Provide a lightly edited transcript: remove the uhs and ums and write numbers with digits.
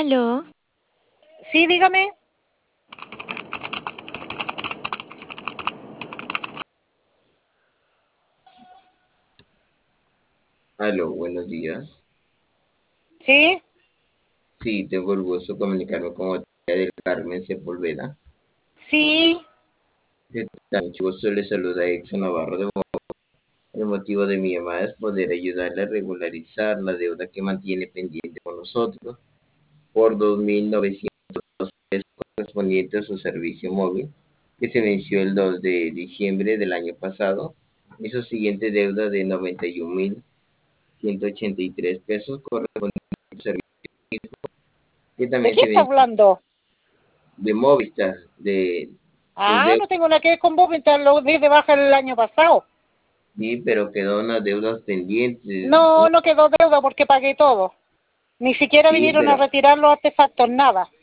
Aló, Sí, dígame. Aló, buenos días. Sí, Sí, tengo el gusto de comunicarme con Otalia del Carmen Sepúlveda. sí. ¿Qué tal? Mucho gusto, le saluda Exxon Navarro de Bogotá. El motivo de mi llamada es poder ayudarle a regularizar la deuda que mantiene pendiente con nosotros por 2.900 pesos correspondiente a su servicio móvil, que se venció el 2 de diciembre del año pasado, y su siguiente deuda de 91.183 pesos correspondiente a su servicio, que ¿De también qué se está venció hablando? de Movistar, de sus Ah, deudas. no tengo nada que ver con vos mientras lo di de baja el año pasado. Sí, pero quedó unas deudas pendientes. No, no quedó deuda porque pagué todo. Ni siquiera Sí, vinieron a pero retirar los artefactos, nada.